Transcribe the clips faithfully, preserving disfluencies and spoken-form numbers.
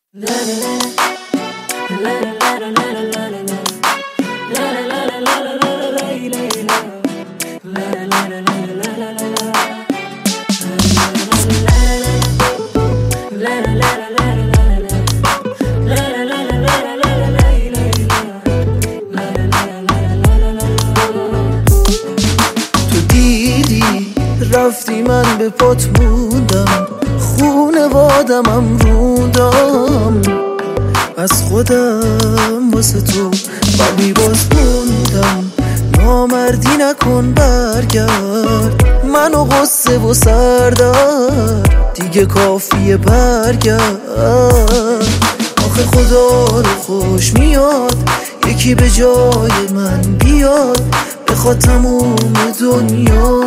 تو دیدی رفتی من به پات موندم، خونوادمم روندم از خودم واسه تو، ولی باز موندم. نامردی نکن برگرد، منو غصه و سردر دیگه کافیه برگرد. آخه خدا رو خوش میاد یکی به جای من بیاد، بخواد تموم دنیا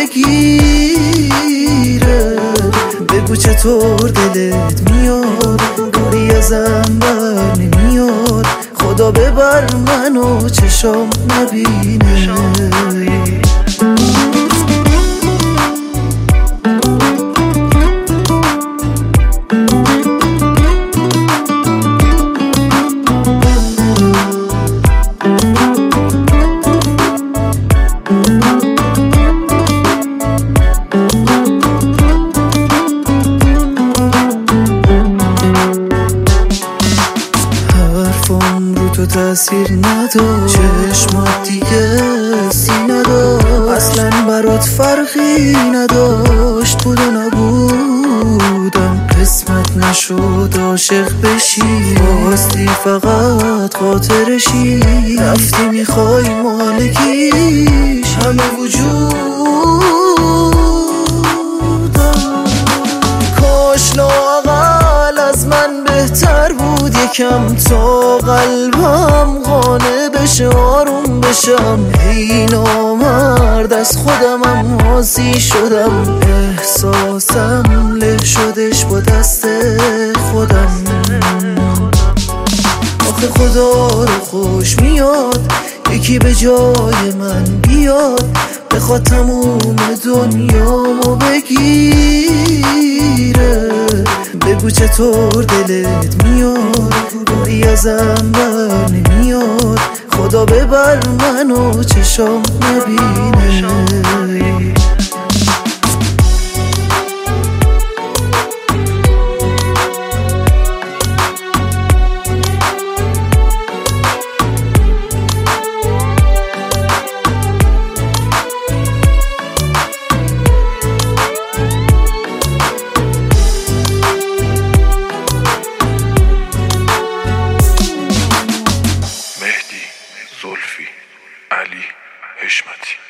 بگیره. بگو چطور دلت میاد، دوری ازم بر نمیاد، خدا ببر منو چشام نبینه. حرفم رو تو تاثیر نداشت، چشمات دیگه سی نداشت، اصلا برات فرقی نداشت. بود و نبودم قسمت نشد عاشق بشی، خواستی فقط خاطرشی، رفتی میخوای مالکیش همه وجودم. کاش لااقل از من بهتر بود یکم، تا قلبم قانع بشه آروم بشم. ای نامرد از خودمم راضی شدم، احساسم له شدش با دست خودم. آخه خدا رو خوش میاد یکی به جای من بیاد، بخواد تموم دنیامو بگیره. بگو چطور دلت میاد، دوری ازم بر نمیاد، خدا ببر منو چشام نبینه. مهدی، زلفی، علی، حشمتی.